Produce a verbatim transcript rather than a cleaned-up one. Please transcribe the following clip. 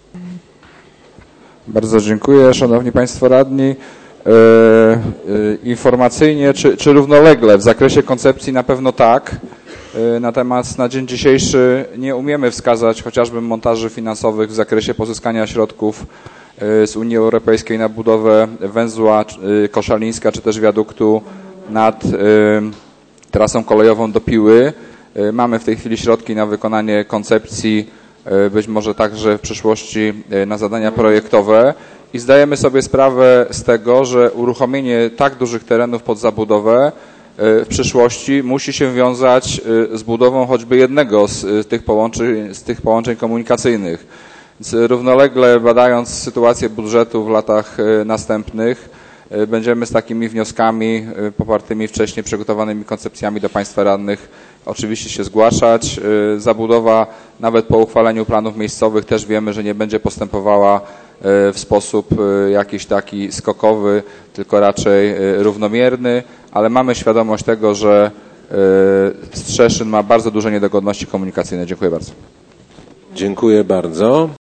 Bardzo dziękuję. Szanowni Państwo Radni. Informacyjnie czy, czy równolegle w zakresie koncepcji na pewno tak. Natomiast na dzień dzisiejszy nie umiemy wskazać chociażby montaży finansowych w zakresie pozyskania środków z Unii Europejskiej na budowę węzła Koszalińska czy też wiaduktu nad trasą kolejową do Piły. Mamy w tej chwili środki na wykonanie koncepcji, być może także w przyszłości na zadania projektowe i zdajemy sobie sprawę z tego, że uruchomienie tak dużych terenów pod zabudowę w przyszłości musi się wiązać z budową choćby jednego z tych połączeń, z tych połączeń komunikacyjnych. Więc równolegle badając sytuację budżetu w latach następnych, będziemy z takimi wnioskami popartymi wcześniej przygotowanymi koncepcjami do Państwa radnych oczywiście się zgłaszać. Zabudowa nawet po uchwaleniu planów miejscowych też wiemy, że nie będzie postępowała w sposób jakiś taki skokowy, tylko raczej równomierny, ale mamy świadomość tego, że Strzeszyn ma bardzo duże niedogodności komunikacyjne. Dziękuję bardzo. Dziękuję bardzo.